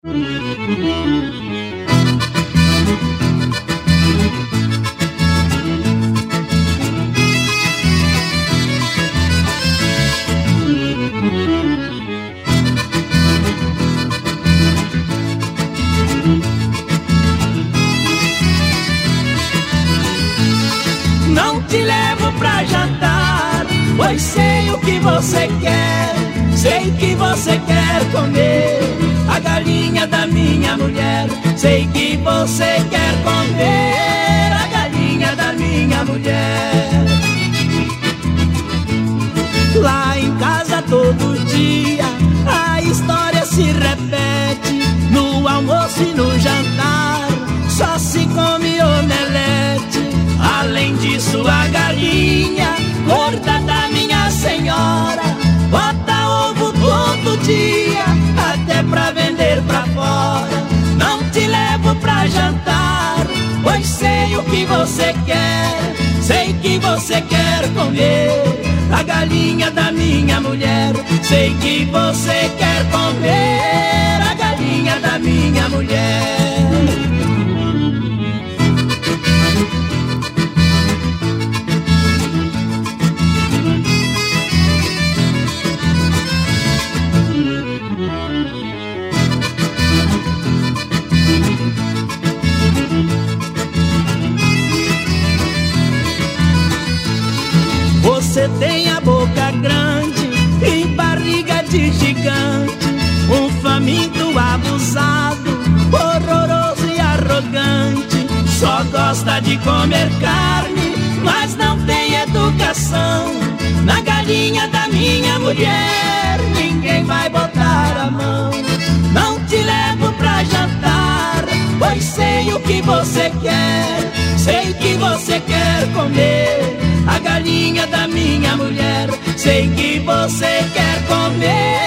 Não te levo pra jantar, pois sei o que você quer. Sei que você quer comer a galinha da minha mulher. Sei que você quer comer a galinha da minha mulher. Lá em casa todo dia a história se repete. No almoço e no jantar só se come omelete. Além disso a galinha gorda da minha senhora bota ovo todo dia, até pra vender pra fora. Não te levo pra jantar, pois sei o que você quer. Sei que você quer comer a galinha da minha mulher. Sei que você quer comer a galinha da minha mulher. Você tem a boca grande e barriga de gigante, um faminto abusado, horroroso e arrogante. Só gosta de comer carne, mas não tem educação. Na galinha da minha mulher ninguém vai botar a mão. Não te levo pra jantar, pois sei o que você quer. Sei que você quer comer a galinha da minha mulher. Sei que você quer comer